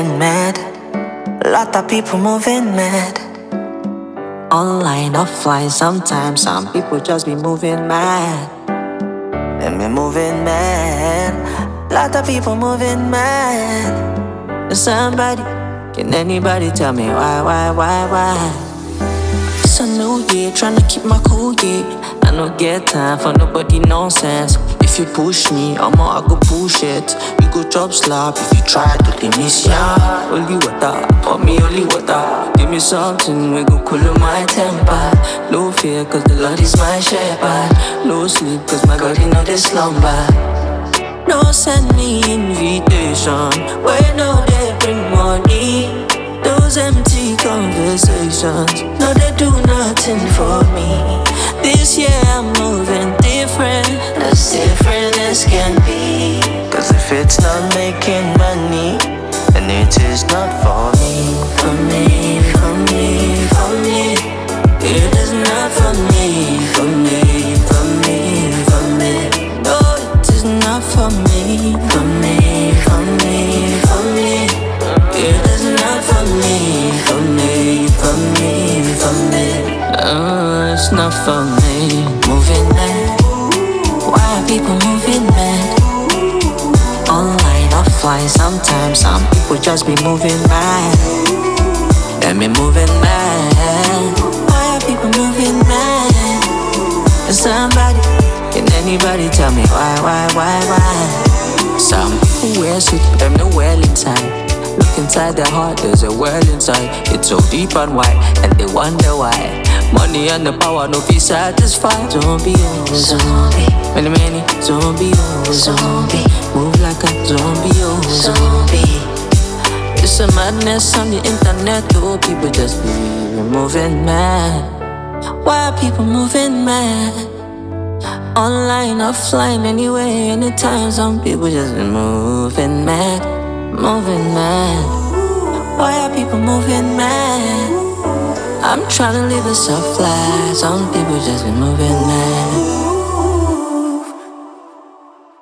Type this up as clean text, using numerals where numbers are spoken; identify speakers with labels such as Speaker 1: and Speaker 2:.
Speaker 1: moving mad. A lot of people moving mad. Online, offline, sometimes some people just be moving mad. And me moving mad. A lot of people moving mad. Somebody, can anybody tell me why? It's a new year, tryna keep my cool, yeah. I don't get time for nobody nonsense. If you push me, I go push it. You go chop slap if you try to leave me ya. Holy water, pour me holy water. Give me something, we go cool my temper. No fear, cause the Lord is my shepherd. No sleep, cause my God, he know they slumber. No send me invitation, where no they bring money. Those empty conversations, no they do nothing for me. This year I'm moving different, as different as can be. Cause if it's not making money, then it is not for me. For me, for me, for me. It is not for me, for me, for me, for me. No, it is not for me, for me, for me, for me. It is not for me, for me, for me, for me. Oh, it's not for me. Moving mad. Why are people moving mad? Online, offline, sometimes some people just be moving mad. Let me moving mad. Why are people moving mad? Somebody, can anybody tell me why? Some people wear suit, but them no well inside. Look inside their heart, there's a world inside. It's so deep and wide, and they wonder why. Money and the power no be satisfied. Zombie, oh zombie. Many, zombie, oh zombie. Move like a zombie, oh zombie. It's a madness on the internet, oh people just be moving mad. Why are people moving mad? Online, offline, anyway, anytime. Some people just be moving mad. Moving mad. Why are people moving mad? I'm tryna live a soft life. Some people just be moving mad.